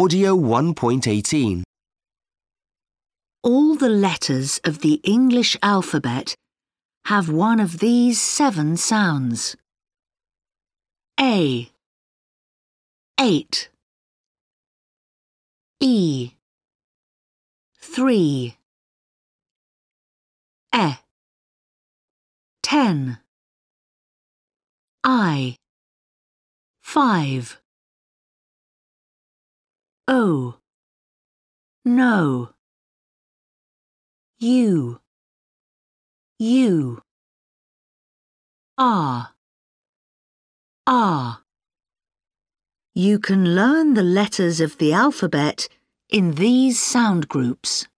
Audio 1.18. All the letters of the English alphabet have one of these 7 sounds. A, 8. E, 3. E, 10. I, 5. O, no. U, R. You can learn the letters of the alphabet in these sound groups.